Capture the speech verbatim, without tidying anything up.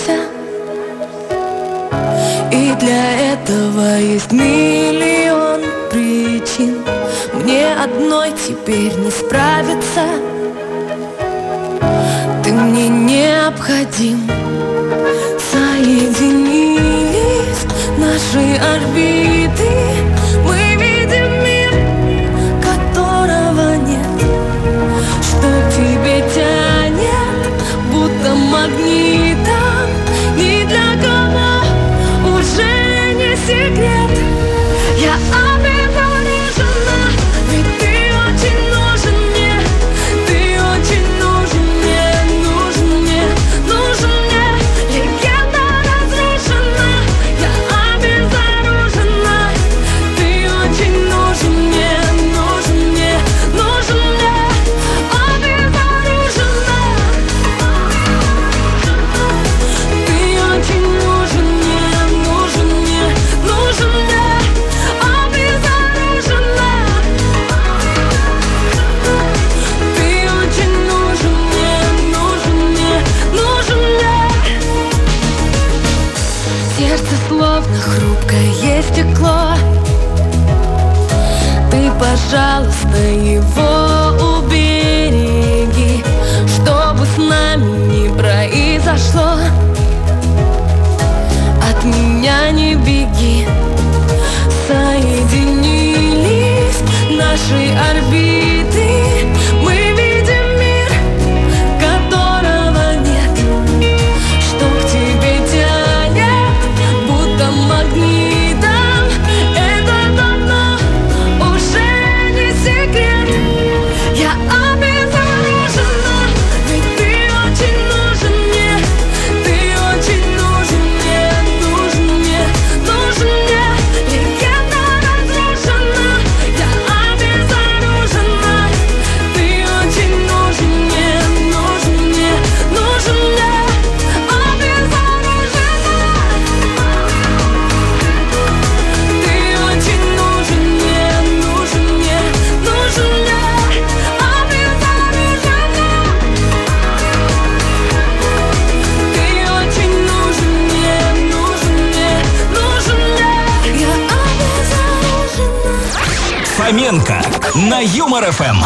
справишься. И для этого есть миллион причин. Мне одной теперь не справиться. Ты мне необходим. Соединились наши орбиты. Мы видим мир, которого нет. Что к тебе тянет, будто магнитом. Ни для кого уже не секрет. Я обезоружена, ведь ты очень нужен мне. Ты очень нужен мне, нужен мне, нужен мне. Легенда разрушена, я обезоружена. Ты очень нужен мне, нужен мне, нужен мне. Обезоружена. Ты очень нужен мне, нужен мне, нужен мне. Обезоружена. Ты очень нужен мне, нужен мне, нужен мне. Сердце словно хрупкое стекло. Ты, пожалуйста, его убереги, чтобы с нами не произошло. От меня не беги. Соединились наши орбиты. Мы видим мир, которого нет. Что к тебе тянет, будто магнитом. Это давно уже не секрет. Я обезоружена, ведь ты очень нужен мне. Ты очень нужен мне, нужен мне, нужен мне. Легенда разрушена, я обезоружена. Ты очень нужен мне, нужен мне, нужен мне. Обезоружена. Ты очень нужен мне, нужен мне, нужен мне. Обезоружена. Ты очень нужен мне, нужен мне, нужен мне. Я обезоружена. Фоменко на Юмор ФМ.